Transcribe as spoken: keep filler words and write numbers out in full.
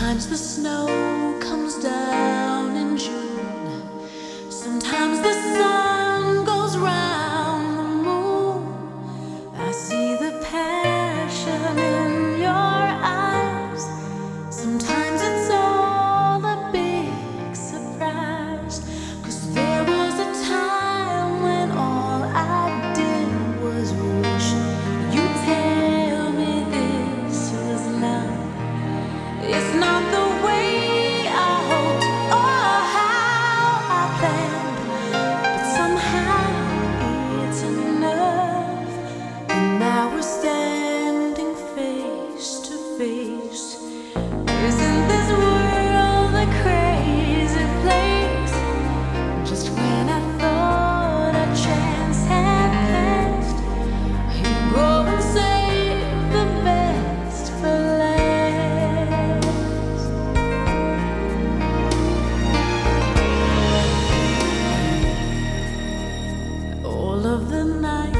Sometimes the snow comes down in June. Sometimes the sun goes round the moon. I see the passion in your eyes. Sometimes it's all a big surprise. 'Cause there was a time when all I did was wish you'd tell me this was love. It's not the way I hoped or how I planned, but somehow it's enough. And now we're standing face to face. Isn't this world a crazy place? Just when I thought a chance had passed, you go and save the best for last. All of the night